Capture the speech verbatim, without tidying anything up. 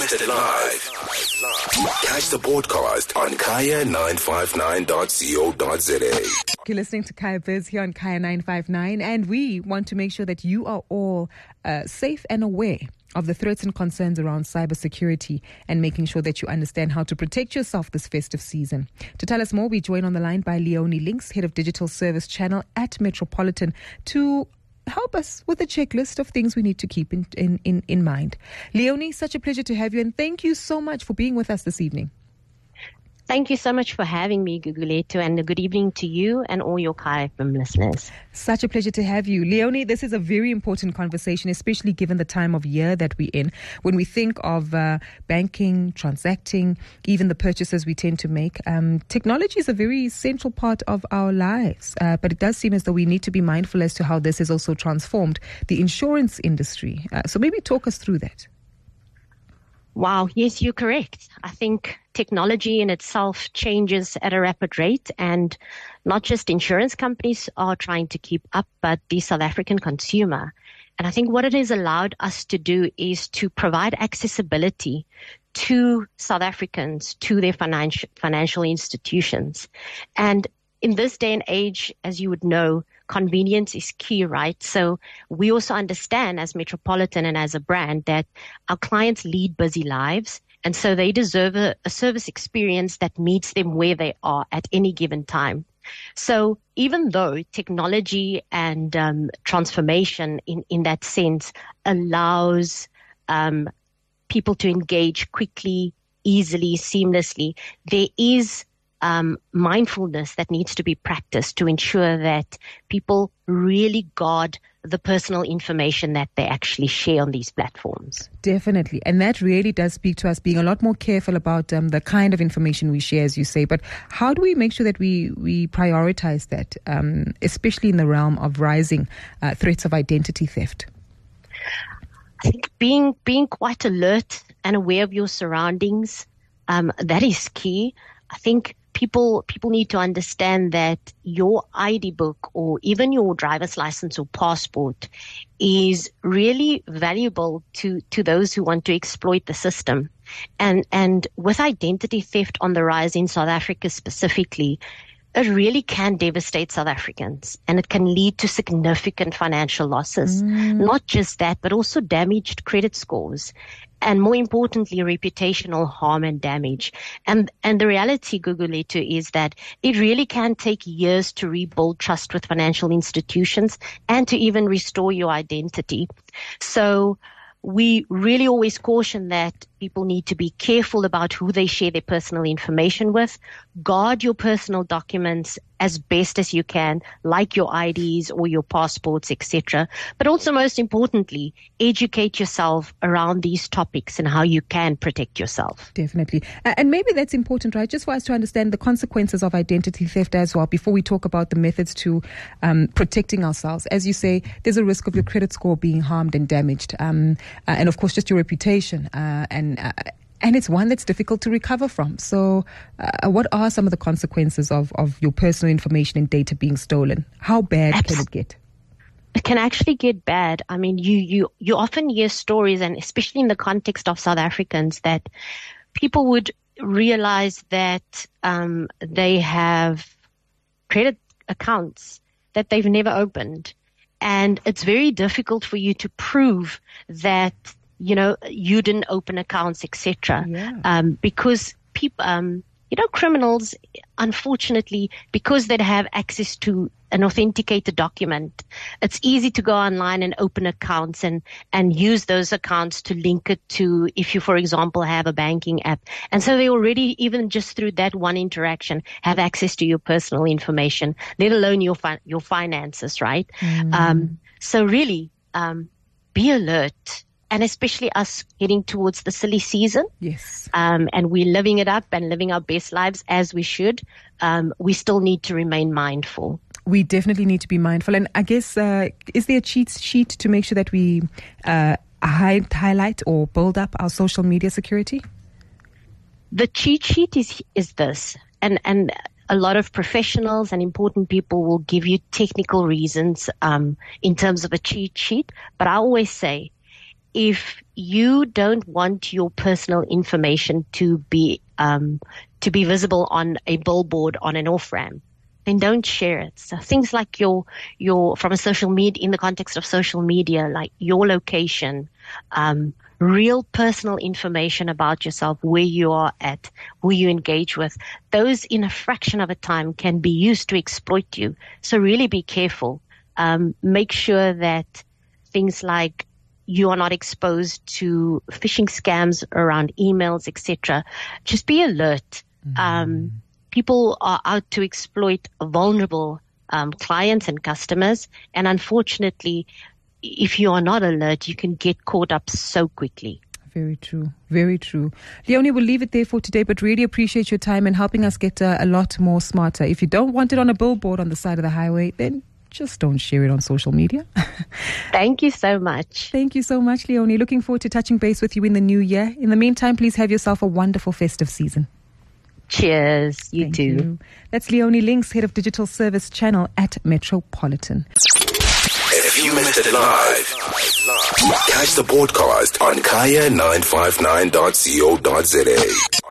Broadcasted live. Catch the podcast on kaya nine five nine dot co dot za. You're listening to Kaya Biz here on Kaya nine five nine, and we want to make sure that you are all uh, safe and aware of the threats and concerns around cybersecurity and making sure that you understand how to protect yourself this festive season. To tell us more, we join on the line by Leonie Links, Head of Digital Service Channel at Metropolitan, to help us with a checklist of things we need to keep in, in, in, in mind. Leonie, such a pleasure to have you, and thank you so much for being with us this evening. Thank you so much for having me, Guguletu, and a good evening to you and all your Kaya F M listeners. Such a pleasure to have you. Leonie, this is a very important conversation, especially given the time of year that we're in. When we think of uh, banking, transacting, even the purchases we tend to make, um, technology is a very central part of our lives. Uh, but it does seem as though we need to be mindful as to how this has also transformed the insurance industry. Uh, so maybe talk us through that. Wow, yes, you're correct. I think technology in itself changes at a rapid rate, and not just insurance companies are trying to keep up, but the South African consumer. And I think what it has allowed us to do is to provide accessibility to South Africans, to their financial financial institutions. And in this day and age, as you would know, convenience is key, right? So we also understand as Metropolitan and as a brand that our clients lead busy lives, and so they deserve a, a service experience that meets them where they are at any given time. So even though technology and um, transformation in, in that sense allows um, people to engage quickly, easily, seamlessly, there is Um, mindfulness that needs to be practiced to ensure that people really guard the personal information that they actually share on these platforms. Definitely. And that really does speak to us being a lot more careful about um, the kind of information we share, as you say. But how do we make sure that we, we prioritize that, um, especially in the realm of rising uh, threats of identity theft? I think being, being quite alert and aware of your surroundings, um, that is key. I think People people need to understand that your I D book or even your driver's license or passport is really valuable to, to those who want to exploit the system. And and with identity theft on the rise in South Africa specifically, it really can devastate South Africans, and it can lead to significant financial losses. Mm. Not just that, but also damaged credit scores, and more importantly, reputational harm and damage. And and the reality, Guguletu, is that it really can take years to rebuild trust with financial institutions and to even restore your identity. So we really always caution that people need to be careful about who they share their personal information with. Guard your personal documents as best as you can, like your I Ds or your passports, et cetera. But also, most importantly, educate yourself around these topics and how you can protect yourself. Definitely. And maybe that's important, right? Just for us to understand the consequences of identity theft as well, before we talk about the methods to um, protecting ourselves. As you say, there's a risk of your credit score being harmed and damaged. Um, uh, and of course, just your reputation uh, and uh, And it's one that's difficult to recover from. So uh, what are some of the consequences of, of your personal information and data being stolen? How bad Absolutely. Can it get? It can actually get bad. I mean, you, you, you often hear stories, and especially in the context of South Africans, that people would realize that um, they have credit accounts that they've never opened. And it's very difficult for you to prove that you know, you didn't open accounts, et cetera. Yeah. Um, because people, um, you know, criminals, unfortunately, because they have access to an authenticated document, it's easy to go online and open accounts and, and use those accounts to link it to, if you, for example, have a banking app. And so they already, even just through that one interaction, have access to your personal information, let alone your fi- your finances, right? Mm. Um, so really, um, be alert. And especially us heading towards the silly season. Yes. Um, and we're living it up and living our best lives as we should. Um, we still need to remain mindful. We definitely need to be mindful. And I guess, uh, is there a cheat sheet to make sure that we uh, hide, highlight or build up our social media security? The cheat sheet is is this. And, and a lot of professionals and important people will give you technical reasons um, in terms of a cheat sheet. But I always say, if you don't want your personal information to be um, to be visible on a billboard on an off-ramp, then don't share it. So things like your your from a social media, in the context of social media, like your location, um, real personal information about yourself, where you are at, who you engage with, those in a fraction of a time can be used to exploit you. So really be careful. Um, make sure that things like you are not exposed to phishing scams around emails, et cetera. Just be alert. Mm-hmm. Um, people are out to exploit vulnerable um, clients and customers, and unfortunately, if you are not alert, you can get caught up so quickly. Very true. Very true. Leonie, we'll leave it there for today, but really appreciate your time and helping us get uh, a lot more smarter. If you don't want it on a billboard on the side of the highway, then just don't share it on social media. Thank you so much. Thank you so much, Leonie. Looking forward to touching base with you in the new year. In the meantime, please have yourself a wonderful festive season. Cheers. You Thank too. You. That's Leonie Links, Head of Digital Service Channel at Metropolitan. If you missed it live, catch the podcast on kaya nine five nine dot co dot za.